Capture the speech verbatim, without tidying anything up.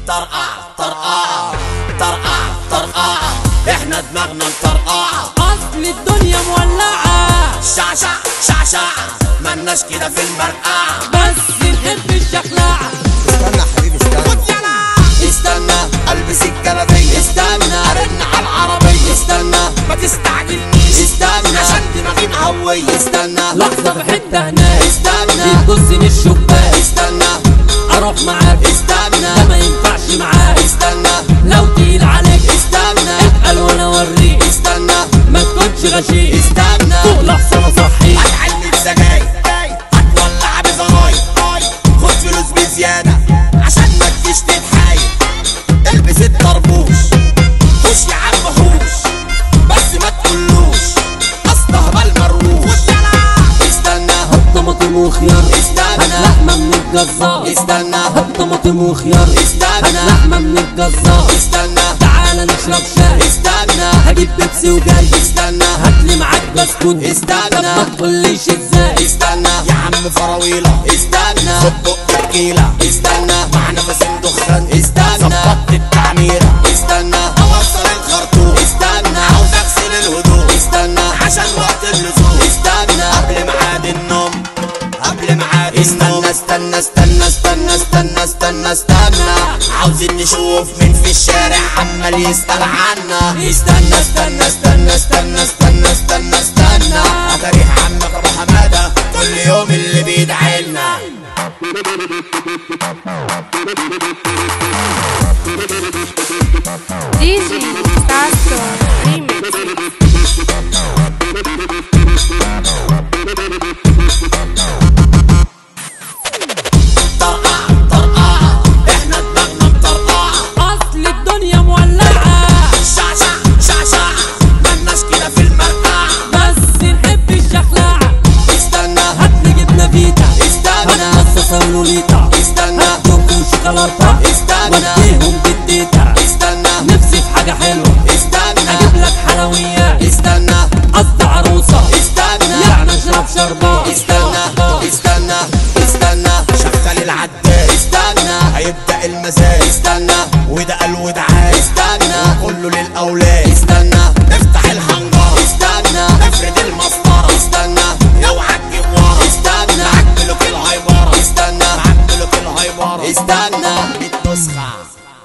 طرقع طرقع طرقع طرقع احنا دماغنا مطرقعة، اصل الدنيا مولعة، شعشع شعشع مالناش كده في المرقعة، بس نحب الشخلعة. استنى حبيبي استنى، استنى البس الجلابية، استنى ارن على العربية، استنى ما تستعجلنيش، استنى عشان دماغي مهوية، استنى لحظة في حتة هناك، استنى يبصني الشباك، استنى اروح معاك، استنى ده ما ينفعش معاك، استنى لو تقيل عليك استنى اتقل وانا اوريك، استنى ما تكونش غشيم، استنى فوق لحظة انا صحيك. هتعلي سجاير هتولع بزراير، خد فلوس بزيادة عشان ما تجيش تتحايل، البس الطربوش خش يا عم حوش، بس ما تقولوش استهبل مروش، استنى هات طماطم وخيار، استنى هات لحمة من الجزار، استنى هات طماطم وخيار، استنى هات لحمة من الجزار، استنى تعالى نشرب شاي، استنى هجيب بيبسي وجاي، استنى هاتلي معاك بسكوت، استنى طب ما تقوليش ازاي، استنى يا عم فراويلة، استنى خد بق تكيلة، استنى مع نفسين دخان، استنى ظبطت التعميرة، استنى اوصل الخرطوم، استنى عاوز اغسل الهدوم، استنى عشان وقت اللزوم، استنى قبل ميعاد النوم، قبل ميعاد النوم، استنى استنى استنى استنى استنى استنى عاوزين نشوف مين في الشارع عمال يسأل عنا، استنى استنى استنى استنى استنى استنى استنى اتاريح عمك ابو حمادة كل يوم اللي بيدعي لنا. دي جي ستاسو ريميكس. طرقع طرقع احنا دماغنا مطرقعة، اصل الدنيا مولعة، شعشع شعشع مالناش كده في المرقعة، بس نحب الشخلعة. استنى هاتلي جبنة فيتا، استنى هات مصاصة ولوليتا، استنى هات كوكو وشوكولاتة، استنى وديهم بالتيتا، استنى نفسي في حاجة حلوة، استنى اجيب لك حلويات، استنى قصد عروسة، استنى يعني اشرب شربات.